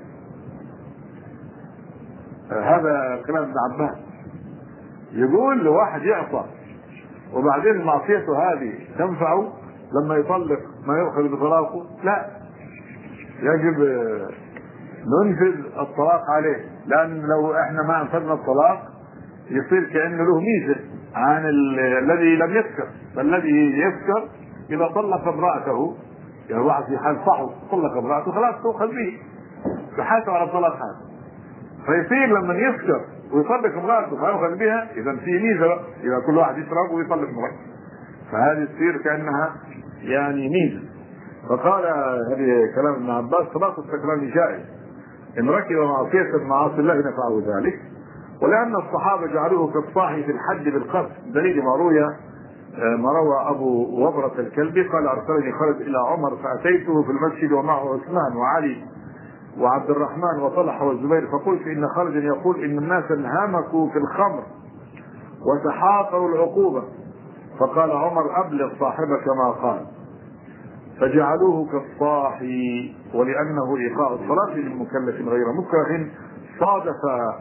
هذا كلام ابن عباس، يقول لواحد يعصى وبعدين معصيته هذه تنفعه لما يطلق ما يؤخذ بطلاقه؟ لا، يجب ننفذ الطلاق عليه، لأن لو احنا ما انفذنا الطلاق يصير كأنه له ميزة عن الذي لم يسكر، فالذي يسكر إذا طلق امرأته يعني واحد في حال صحو طلق امرأته خلاص تؤخذ به، يحاسب على الطلاق هذا. فيصير لما يسكر ويطلق امراته فيأخذ بها، اذا في ميزه بقى، اذا كل واحد يشرب ويطلق امراته فهذه تصير كانها يعني ميزه. فقال هذه كلام ابن عباس: طلاق السكران جائز ان ركب معصيه معاصي الله نفعه ذلك، ولان الصحابه جعلوه كالصاحي في الحد بالقذف، دليل ما روى ابو وبرة الكلبي قال: ارسلني خالد الى عمر فاتيته في المسجد ومعه عثمان وعلي وعبد الرحمن وطلحه والزبير، فقلت: ان خالد يقول ان الناس انهمكوا في الخمر وتحاطوا العقوبه. فقال عمر: ابلغ صاحبك ما قال. فجعلوه كالصاحي، ولانه ايقاع الصلاه للمكلف غير مكره صادف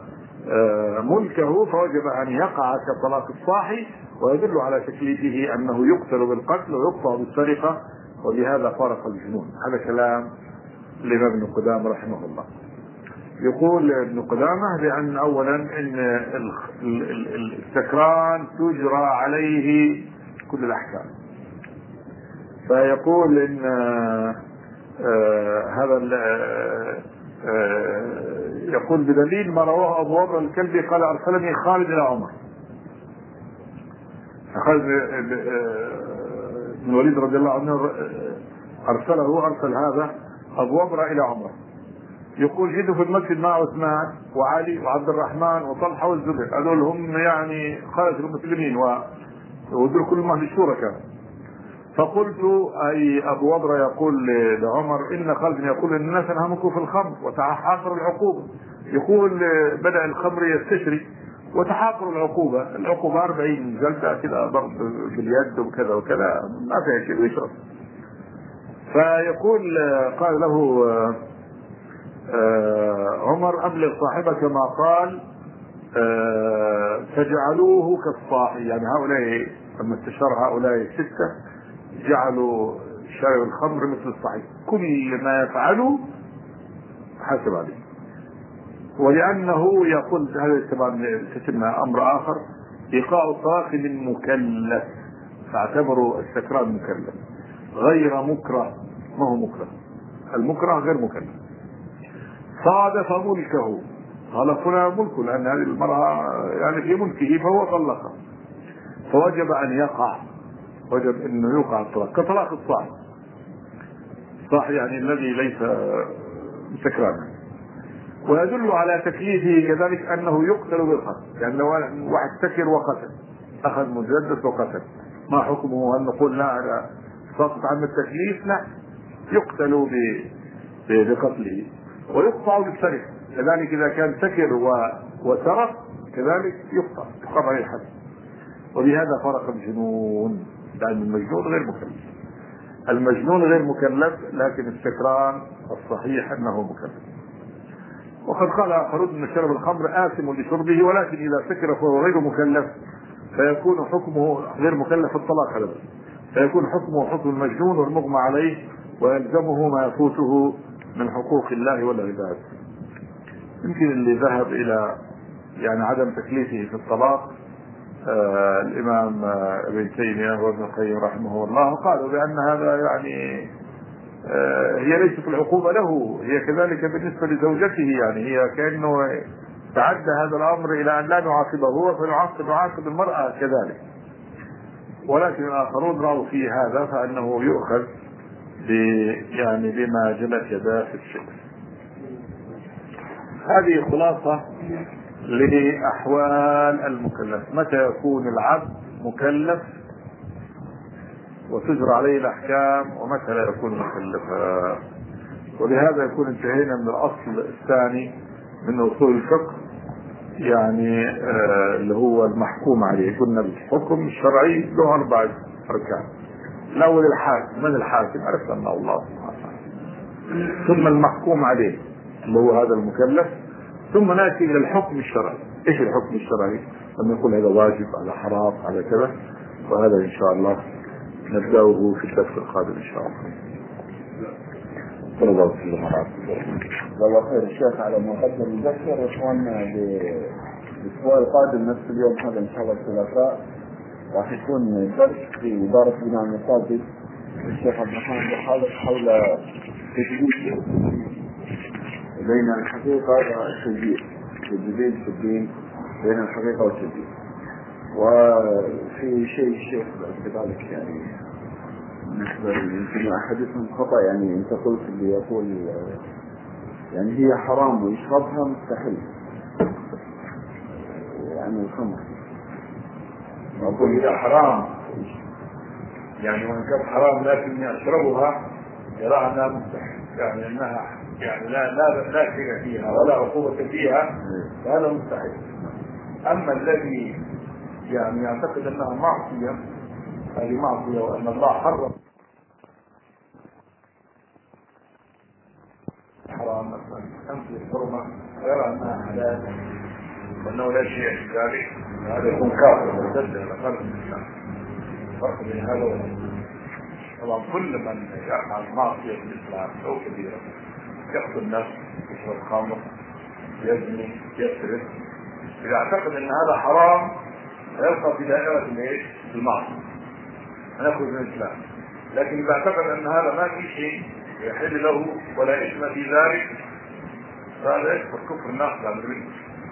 ملكه فوجب ان يقع كطلاق الصاحي، ويدل على تكليفه انه يقتل بالقتل ويقطع بالسرقه، وبهذا فارق الجنون. هذا كلام الامام ابن قدامه رحمه الله. يقول ابن قدامه بان اولا ان السكران تجرى عليه كل الاحكام، فيقول ان هذا يقول بدليل ما رواه ابو وبر الكلبي قال: ارسلني خالد الى عمر. خالد بن الوليد رضي الله عنه ارسل هذا ابو وبر الى عمر. يقول: جئت في المسجد مع عثمان وعلي وعبد الرحمن وطلحه والزبير، هذول هم يعني خالد المسلمين ودول كلهم اهل الشورى كانوا. فقلت: اي ابو وبر يقول لعمر ان خالد يقول ان الناس انهمكوا في الخمر وتحاقروا العقوبه. يقول بدا الخمر يستشري وتحاقروا العقوبه 40 جلده كذا، ضرب باليد وكذا وكذا، ما فيها شيء ويشرب. فيقول قال له عمر: ابلغ صاحبك ما قال. فجعلوه كالصاحي، يعني هؤلاء لما استشار هؤلاء السته جعلوا شارب الخمر مثل الصحيح، كل ما يفعله حاسب عليه. ولأنه يقول هذا طبعا تسمى أمر آخر: إيقاع الطلاق للمكلف، فاعتبروا السكران مكلف غير مكره، ما هو مكره، المكره غير مكلف. صادف ملكه، قال فلان ملكه، لأن هذه المرأة يعني في ملكه فهو طلقها، فوجب أن يقع، وجب انه يوقع الطلاق كطلاق الصاحي. الصاحي يعني الذي ليس سكرانا. ويدل على تكليفه كذلك انه يقتل بالقتل، يعني لو واحد سكر وقتل، اخذ مسدس وقتل، ما حكمه؟ هل نقول لا سقط عن التكليف؟ لا، يقتل بقتله ويقطع بالسرقه. كذلك اذا كان سكر وسرق كذلك يقطع عليه الحد. وبهذا فرق الجنون، لأن المجنون غير مكلف. المجنون غير مكلف، لكن السكران الصحيح أنه مكلف. وقد قال آخرون أن شرب الخمر آثم لشربه، ولكن إذا سكر فهو غير مكلف، فيكون حكمه غير مكلف في الطلاق هذا، فيكون حكمه حكم المجنون والمغمى عليه، ويلزمه ما يفوته من حقوق الله والعباد. يمكن اللي ذهب إلى يعني عدم تكليفه في الطلاق الامام ابن تيميه وابن القيم رحمه الله قالوا بان هذا يعني هي ليست العقوبه له، هي كذلك بالنسبه لزوجته، يعني هي كانه تعدى هذا الامر الى ان لا نعاقبه هو فنعاقب المراه كذلك. ولكن الاخرون راوا في هذا فانه يؤخذ يعني بما جلت يداه في الشكل. هذه خلاصه لأحوال المكلف، متى يكون العبد مكلف وتجرى عليه الأحكام، ومتى لا يكون مكلفا. ولهذا يكون انتهينا من الأصل الثاني من أصول الفقه، يعني اللي هو المحكوم عليه. قلنا الحكم الشرعي له 4 أركان. الأول الحاكم، من الحاكم؟ عرفت أنه الله سبحانه وتعالى. ثم المحكوم عليه اللي هو هذا المكلف، ثم ناتي الى الحكم الشرعي. ايش الحكم الشرعي؟ لما يقول هذا واجب، هذا حرام، هذا كذا. وهذا ان شاء الله نبداه في الدرس القادم ان شاء الله. صلى الله عليه وسلم.
والله خير الشيخ على ما قدم نذكر اخواننا بالاسبوع القادم نفس اليوم هذا ان شاء الله الثلاثاء راح يكون درس في اداره بناء المساجد الشيخ عبد الرحمن حول تجديد بين الحقيقة والتشبيه، تجديد في الدين بين الحقيقة والتشبيه. وفي شيء الشيخ كذلك يعني بالنسبة يمكن أحدثهم خطأ، يعني أنت قلت اللي يقول يعني هي حرام ويشربها مستحيل، يعني الخمر
أقول هي حرام يعني وإن كانت حرام لكني أشربها يراها أنها مستحيل، يعني أنها يعني لا شيء فيها ولا عقوبة فيها، فهذا مستحيل. أما الذي يعني يعتقد أنها معصية، هذه معصية وأن الله حرم حرام مثلا تنفي الحرمة ويرى أنها حلال وأنه لا شيء في ذلك، هذا يكون كافر ويرتد على فرق الإسلام. فرق بين هذا وهذا. طبعا كل من يفعل معصية في الإسلام أو كبيرة، يقتل الناس، يشرب خمر، يزني، يسرق، إذا اعتقد أن هذا حرام يبقى في دائرة المعصية، يخرج من الإسلام. لكن إذا اعتقد أن هذا ما في شيء يحل له ولا إثم في ذلك، فهذا يكفر كفر الناس بعد ذلك.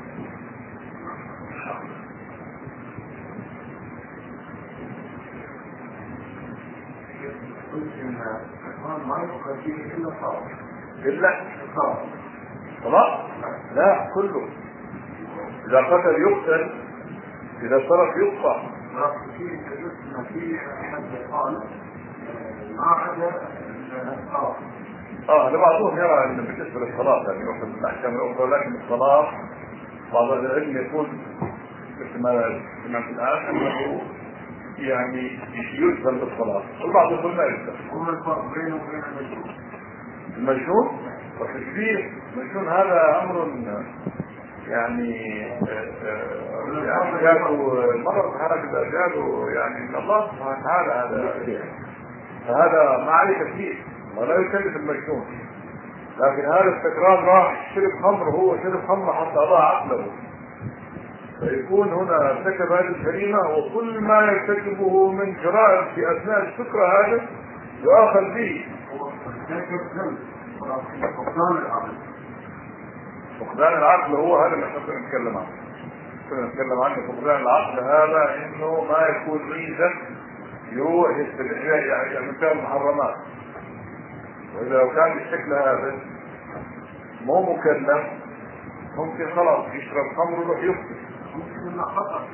ما يبقى فيه إلا صلاة.
إلا صلاة؟ لا، كله. إذا قتل يقتل، إذا صرف يقطع.
في أحد قال ما عدا الصلاة.
لبعضهم يرى أن بالنسبة للصلاة يعني يأخذ الأحكام الأخرى، لكن الصلاة بعض العلم يكون مثل ما سمعت الآن أنه يعني يلزم بالصلاة، والبعض يقول ما يلزم.
وما الفرق بينه وبين المجنون؟
المجنون والتشبيه، المجنون هذا أمر يعني جاءوا المرض هذا جاءوا يعني من الله سبحانه وتعالى، هذا ما عليه فيه ولا يكلف المجنون. لكن هذا السكران راح شرب خمر، هو شرب خمر حتى أضاع عقله، فيكون هنا ارتكب هذه الجريمة، وكل ما يرتكبه من جرائم في أثناء السكرة هذا يؤاخذ به. فقدان العقل هو هذا اللي احنا نتكلم عنه. نتكلم عنه فقدان العقل هذا انه ما يكون ميزة يروح يعني مثال المحرمات، واذا لو كان بالشكل هذا مو مكلف ممكن خلاص يشرب خمر ويروح يقتل.
ممكن خطأ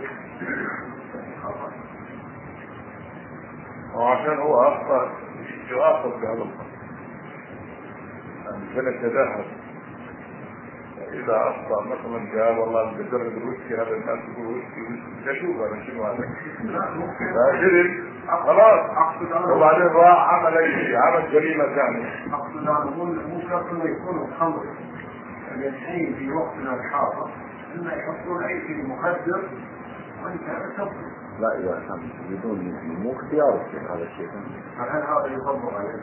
وعشان هو اخطأ يؤاخذ بهذا الخطأ، يعني كان يتجاهل. إذا أخطأ مثلا قال والله بجرب الوشي، هذا الناس يقول وشي شوف هذا شنو هذا؟ فشرب خلاص، وبعدين راح عمل أي شيء، عمل جريمة ثانية.
أقصد أنا مو شرط إنه يكون الخمر يعني الحين في وقتنا الحاضر إنه يحطون أي شيء مخدر وأنت تفضل.
لا إذا كان بدون مو اختيار هذا الشيء،
فهل هذا يطبق عليه؟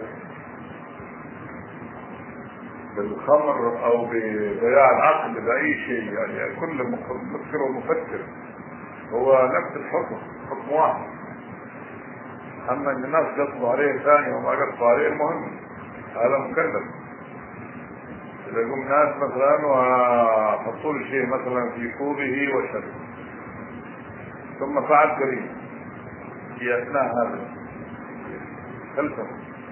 بالخمر او بضياع العقل باي شيء، يعني كل مفكر ومفكر هو نفس الحكم، حكم واحد. اما ان الناس قصوا عليه ثاني وما قصوا عليه المهم هذا مكلف. اذا يقوم ناس مثلا وحطوا له شيء مثلا في كوبه وشرب ثم فعل جريمه في اثناء هذا يلزم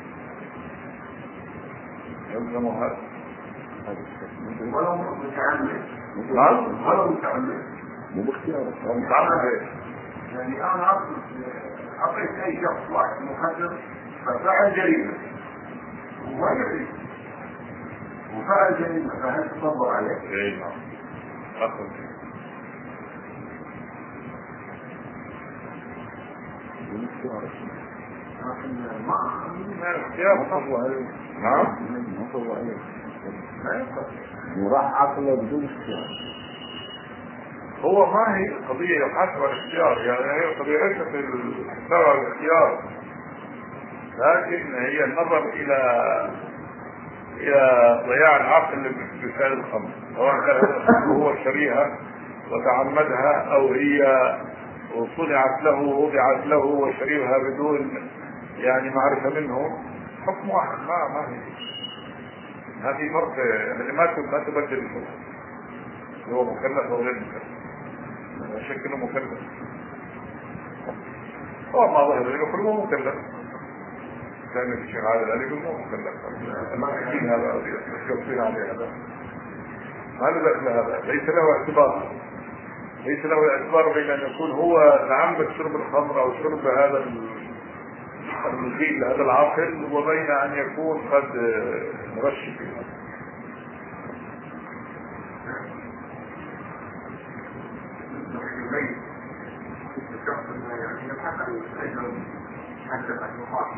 هذا
ولو متعمد.
نعم،
ولو متعمد
مو باختيارك.
متعمد
يعني أنا أعطيت أي شخص واحد مخدر ففعل جريمة وما يدري وفعل جريمة، فهل تطبق عليه؟
اي نعم أخذ.
لكن ما
اختيار
عليه.
نعم
ما طبق عليه.
ما ينفع.
وراح عقله بدون اختيار.
هو ما هي قضية يحاسب على الاختيار، يعني هي قضية ليست الحساب على الاختيار، لكن هي النظر إلى ضياع العقل بفعل الخمر، سواء كان هو شريها وتعمدها أو هي صنعت له ووضعت له وشريها بدون يعني معرفة منه، حكم واحد. ما هي
ما في فرق يعني ما تبدل الحكم هو مكلف او غير مكلف لا شك انه مكلف هو ما ظهر لي يقول هو مكلف كان الشيخ عادل علي يقول هو مكلف المحكمين هذا يشوفين عليه هذا ما له دخل هذا ليس له اعتبار ليس له اعتبار بين ان يكون هو تعمد شرب الخمر او شرب هذا المزيد لهذا العقل وبين ان يكون قد مرشد
الشخص يعني يبحث عن الأجر حتى بعد الوفاة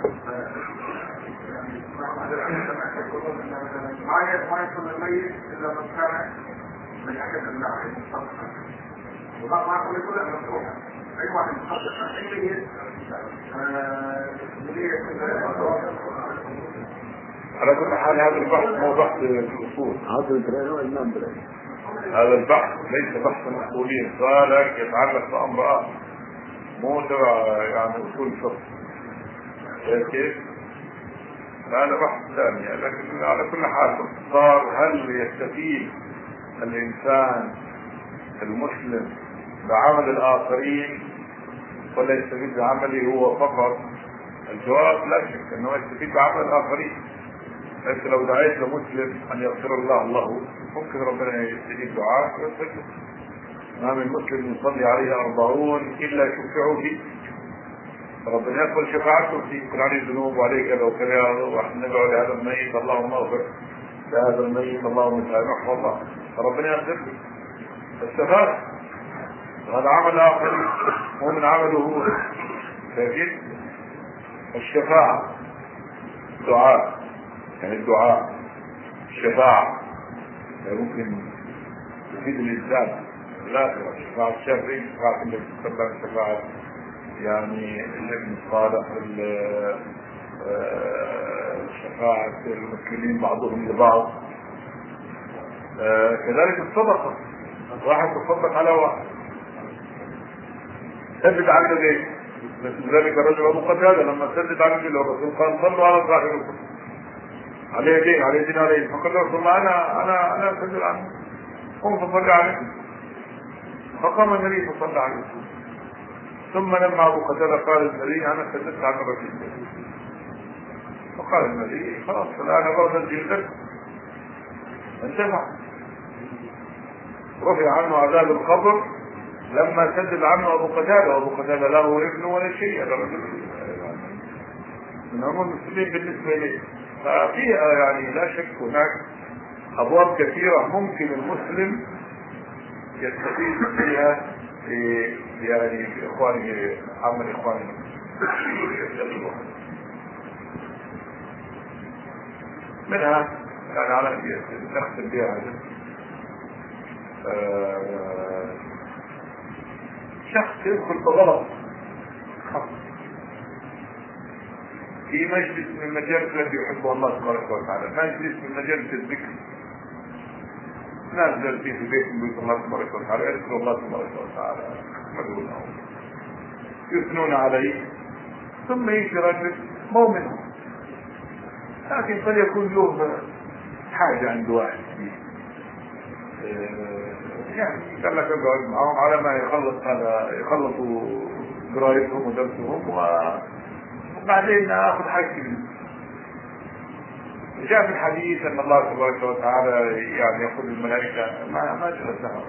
ما يكون الميت إلا من كان من يعتقد الله عليه مصدقا وما يقول لك مفتوحة أي واحد مصدق أي ميت
على كل حال هذا البحث مو بحث في الأصول هذا البحث ليس بحثا أصوليا سؤالك يتعلق بأمر آخر مو تبع يعني أصول الفقه كيف؟ هذا بحث ثاني لكن على كل حال باختصار هل يستفيد الإنسان المسلم بعمل الآخرين ولا يستفيد بعمله هو فقط؟ الجواب لا شك أنه يستفيد بعمل الآخرين. أنت لو دعيت لمسلم أن يغفر الله له ممكن ربنا يستجيب دعاء ويغفر له. ما من مسلم يصلي عليه 40 إلا شفعوا فيه ربنا يقبل شفاعته فيه يكون عليه ذنوب وعليه كذا وكذا ونحن ندعو لهذا الميت اللهم اغفر لهذا الميت اللهم سامحه والله فربنا يغفر له. استفاد هذا عمل آخر هو من عمله هو لكن الشفاعة دعاء يعني الدعاء الشفاعة ممكن تفيد الإنسان لا الشفاعة الشافعي شفاعة النبي صلى الله عليه وسلم شفاعة يعني الابن الصالح شفاعة المسلمين بعضهم لبعض كذلك الصدقة واحد تصدق على واحد سدد عنه ليه؟ ذلك الرجل أبو قتادة لما سدد عنه ليه الرسول قال صلوا على صاحبكم عليه دين عليه دينارين فقال له ثم أنا سدد عنه قم فصلي عليه فقام النبي فصلى عليه ثم لما أبو قتادة قال النبي أنا سددت عن الرجل فقال النبي خلاص الآن برد الجلد انتفع رفع عنه عذاب القبر لما سدد عنه أبو قتادة وأبو قتادة له ابن ولا شيء هذا رجل من هم المسلمين بالنسبة إليه ففيها يعني لا شك هناك أبواب كثيرة ممكن المسلم يستفيد فيها يعني بإخوانه عمل إخوانه منها يعني على نختم بها هذا شخص يدخل بغلط في مجلس من مجالس التي يحبه الله تبارك وتعالى مجلس من مجالس الذكر ناس جالسين في بيت من بيت الله تبارك وتعالى يذكروا الله تبارك وتعالى يحمدونه يثنون عليه ثم يجي رجل مو منهم لكن قد يكون له حاجة عند واحد يعني قال لك اقعد معهم على ما يخلص هذا يخلصوا قرايتهم ودرسهم وبعدين اخذ حاجتي منه. جاء في الحديث ان الله تبارك وتعالى يعني يقول للملائكه ما جلسها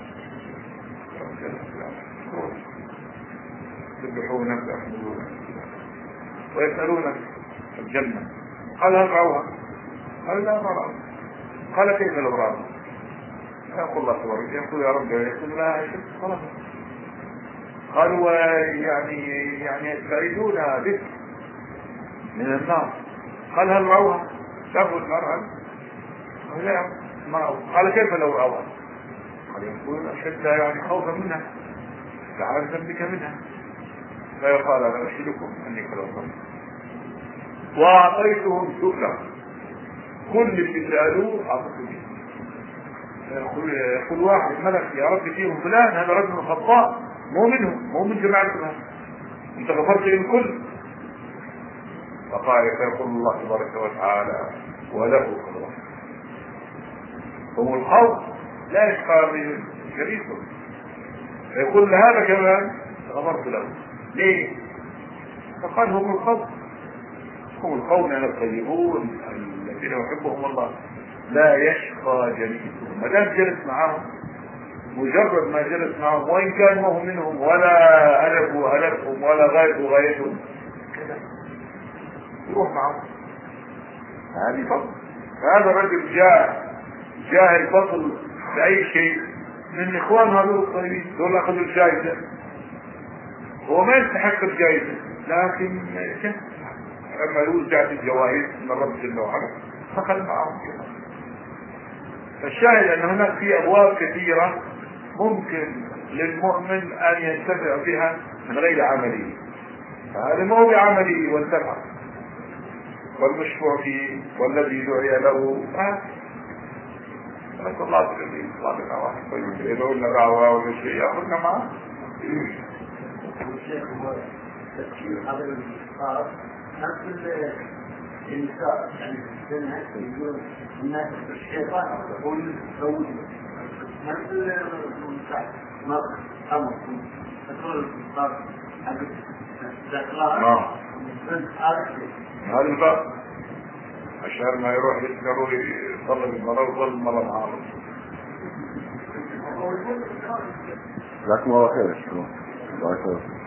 يسبحونك ويحمدونك ويسالونك الجنه قال هل رأوها؟ قال لا ما رأوها. قال كيف لو رأوها؟ يقول الله تبارك يقول يا رب يقول لا شفت خلاص. قالوا يعني يستعيدون بك من النار. قال هل رأوها؟ شافوا النار قال لا ما رأوها. قال كيف لو رأوها؟ قال يقولون أشد يعني خوفا منها تعرفا بك منها. فيقال أنا أشهدكم أني قد أصبت وأعطيتهم سؤلا كل اللي سألوه أعطيته. يقول واحد ملك يا رب فيهم فلان هذا رجل خطاء مو منهم مو من جماعتنا انت غفرت للكل. فقال يقول الله تبارك وتعالى وله خلاص. هم الخوف لا يشقى من جليسهم، فيقول هذا كمان غفرت له. ليه؟ فقال هم الخوف، هم القوم يعني الطيبون الذين يحبهم الله لا يشقى جليسهم. ما دام جلس معهم، مجرد ما جلس معهم وان كان ما هو منهم ولا هلكوا هلكهم ولا غايتوا غايتهم كذا يروح معهم. هذه فضل. هذا الرجل جاء الفضل بأي شيء من إخوان هذول الطيبين، دول أخذوا الجائزة. هو ما يستحق الجائزة لكن لما يوزعت الجوائز من رب جل وعلا فخل معهم كذا. فالشاهد أن هناك في أبواب كثيرة ممكن للمؤمن أن ينتفع بها من غير عمله، فهذا ما هو بعمله وانتفع، والمشفوع فيه والذي دعي له نسأل الله الذي صالحنا واحد طيب يدعو لنا دعوة ولا شيء يأخذنا معه.
الشيخ هو تفسير هذا الإصرار نفس النساء يعني السنة يقول الناس الشيطان يقول زوجي نفس النساء ما أمر تقول الإصرار حق الإقرار
هذا الباب عشان ما يروح ضروري يصلي بالمرة ويصلي المرة معاه.
جزاكم الله خير.